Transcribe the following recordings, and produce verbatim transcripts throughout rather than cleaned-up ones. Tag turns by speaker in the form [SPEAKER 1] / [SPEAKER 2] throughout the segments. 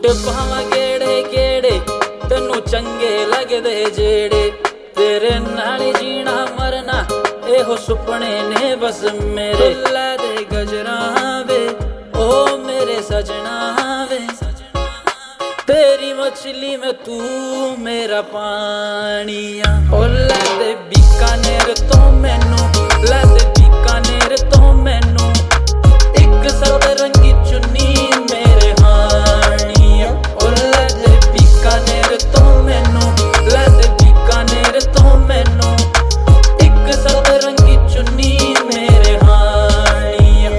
[SPEAKER 1] suit ਪਾਵਾਂ ਕਿਹੜੇ ਕਿਹੜੇ ਤੈਨੂੰ ਚੰਗੇ ਲੱਗਦੇ ਜਿਹੜੇ ਤੇਰੇ ਨਾਲ ਜੀਣਾ ਮਰਨਾ ਇਹੋ ਸੁਪਨੇ ਨੇ ਬਸ ਮੇਰੇ ਲੈ ਦੇ ਗਜਰਾਂ ਵੇ ओ मेरे सजना वे तेरी मछली में तू मेरा पानिया ओ लै दे बीकानेर तो मैनू लै दे बीकानेर तो मैनू एक सत रंगी चुन्नी मेरे हानिया ओ लै दे बीकानेर तो मैनू लै दे बीकानेर तो मैनू एक सत रंगी चुन्नी मेरे हानिया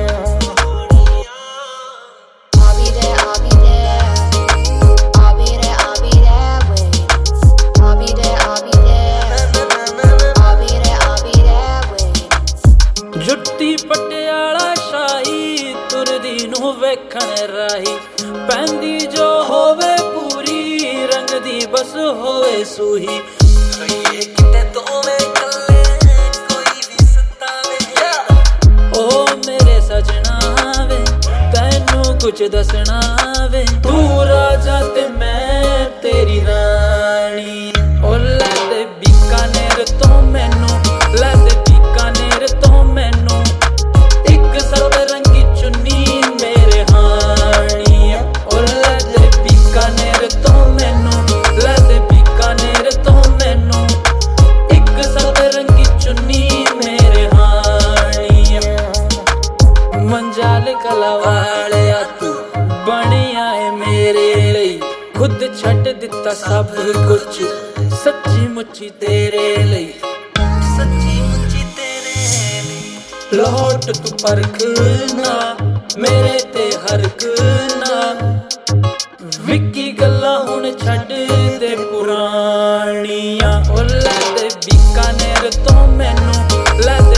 [SPEAKER 1] जुट्टी पटियाला शाही तुरदी नूं वेखण राही पैंदी जो होवे पूरी रंग दी बस होवे सूही रहिए किते दोवें कल्ले कोई भी सतावे ओ मेरे सजना वे तैनू कुछ दसना वे तू राजा ते मैं तेरी रानी ओ लै दे बीकानेर तो मैनू लै दे बीकानेर तो मैनू एक सत रंगी चुन्नी मेरे हानिया ओ लै दे बीकानेर तो मैनू लै दे बीकानेर तो मैनू एक सत रंगी चुन्नी मेरे हानिया मंजाल कला वालिया तू बनिया है मेरे लिए खुद छड्ड दिता सब कुछ सच्ची मुच्ची तेरे लिए सच्ची मुच्ची तेरे लिए लौट तू परखना मेरे ते हरकना विक्की गल्लां हुण छड्ड दे पुरानियां ओ लै दे बीकानेर तो मैनू लै दे